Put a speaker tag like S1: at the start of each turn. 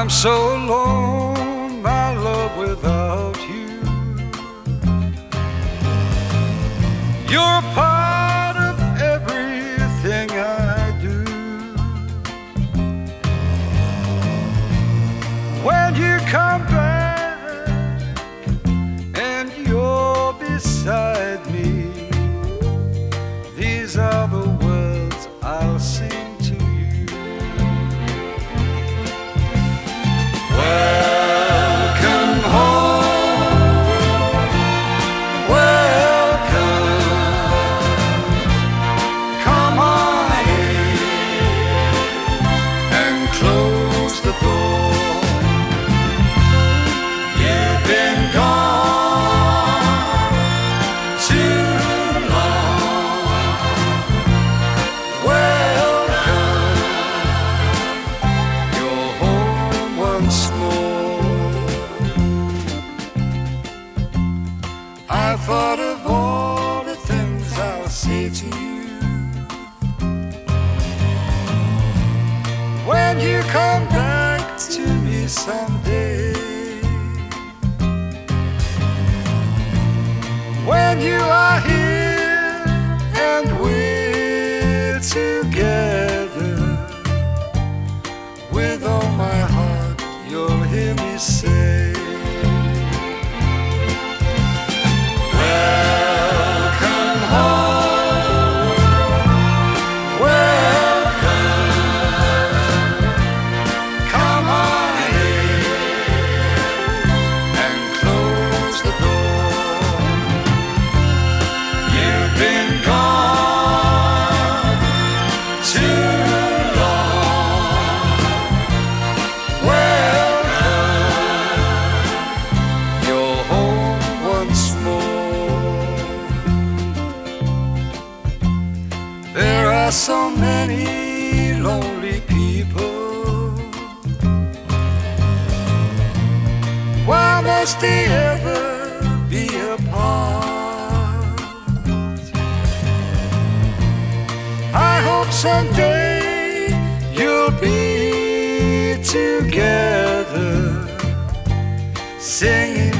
S1: so alone, my love, without you. You're a part of everything I do. When you come back and you're beside me, these are the words I'll sing to you. Welcome home, welcome. Come on in and close the door. You've been gone too long. Welcome, you're home once more. I thought of all the things I'll say to you when you come back to me someday. When you are here and we're together, with all my heart you'll hear me say, welcome home, welcome. Come on in and close the door. You've been gone too long. Welcome, you're home once more. There are so many lonely people. Why must they ever be apart? I hope someday you'll be together, singing